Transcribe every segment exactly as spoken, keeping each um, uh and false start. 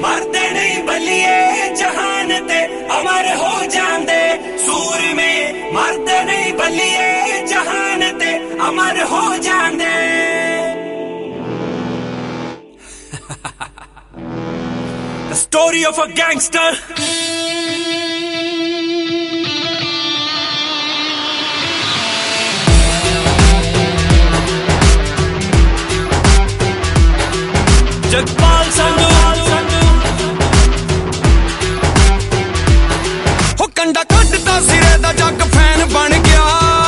मरते नहीं बलिए जहान ते अमर हो जांदे सूर में मरते नहीं बलिए जहान ते अमर हो जांदे The story of a gangster Jagpal Sandhu हो कंडा कटदा सिरे दा जग फैन बन गया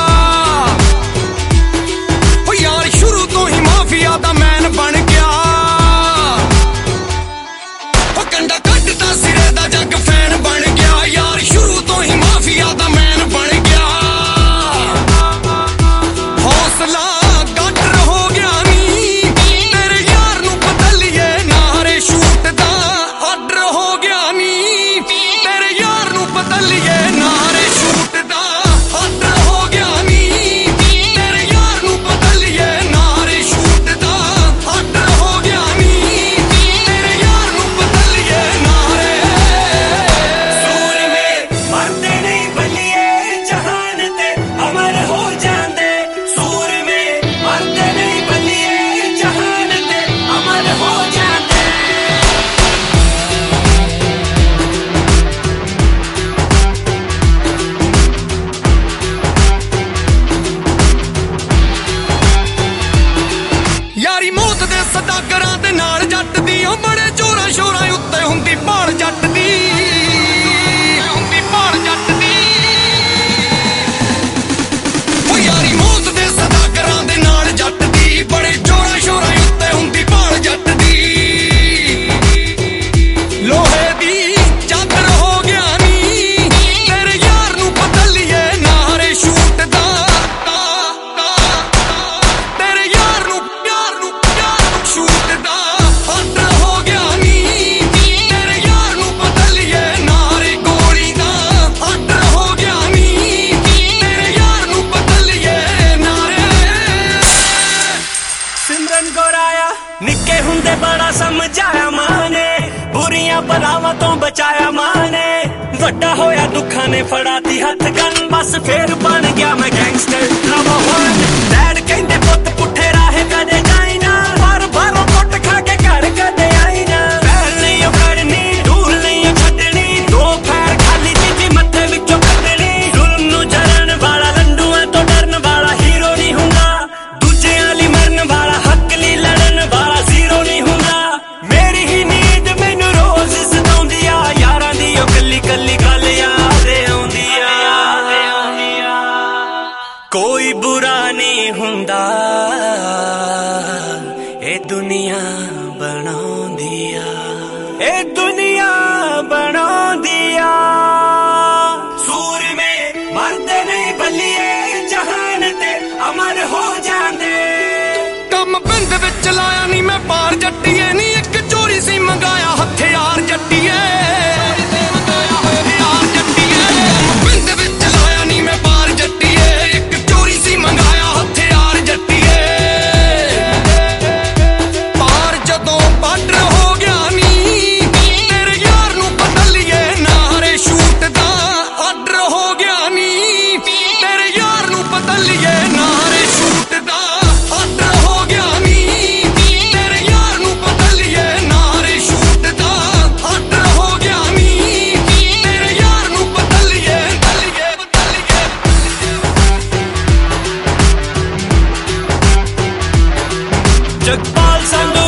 हो यार शुरू तो ही माफिया दा मैन बन गया हो कंडा कटदा सिरे दा जग फैन बन गया यार शुरू तो ही माफिया दा मैन बन गया हौसला सदागरां दे नाल जट दी बड़े जोरां शोरां उत्ते हुंदी भाल जट दी हुंदी भाल जट दी ओ यारी मौत दे सदागरां दे नाल जट दी बड़े जोरां शोरां उत्ते हुंदी भाल जट दी लोहे दी चादर हो गया नी तेरे यार नूं बदलिए नारे शूट दा तेरे यार नूं प्यार नूं शूट दा हद हो गया नी तेरे यार नूं बदलिए नारे गोली दा हद हो गया नी तेरे यार नूं बदलिए नारे सिमरन गौराया निक्के हुंदे बड़ा समझाया मां ने बुरियां बलावां तो बचाया मां ने वड्डा होया दुखां ने फड़ाती हथ गन बस फिर बन गया मैं गैंगस्टर नंबर वन डैड कहंदे पुत्त पुठे राहे कदे जाई ना पर बारों कुट खा के घर कदे आई ना पहल नहीं करनी दूर नहीं छड्डनी दो पैर खाली चीजी मत्थे विचों कढनी जुल्म नूं जरन वाला लंडूआं तो डरन वाला हीरो नहीं हुंदा दूजियां लई मरन वाला हक लई लड़न वाला जीरो नहीं हुंदा मेरी ही नींद मैनूं रोज सताउंदी आ यारां दी ओ कल्ली कल्ली गल याद आउंदी आ कोई बुरा नहीं हुंदा ए दुनिया बनाउंदी आ ए दुनिया बनाउंदी आ सूर में मरदे नहीं बलिए जहान ते अमर हो जांदे कम बिंद विच लाया नहीं मैं पार जट्टीए नी एक चोरी सी मंगाया हथियार जट्टीए जगपाल संधू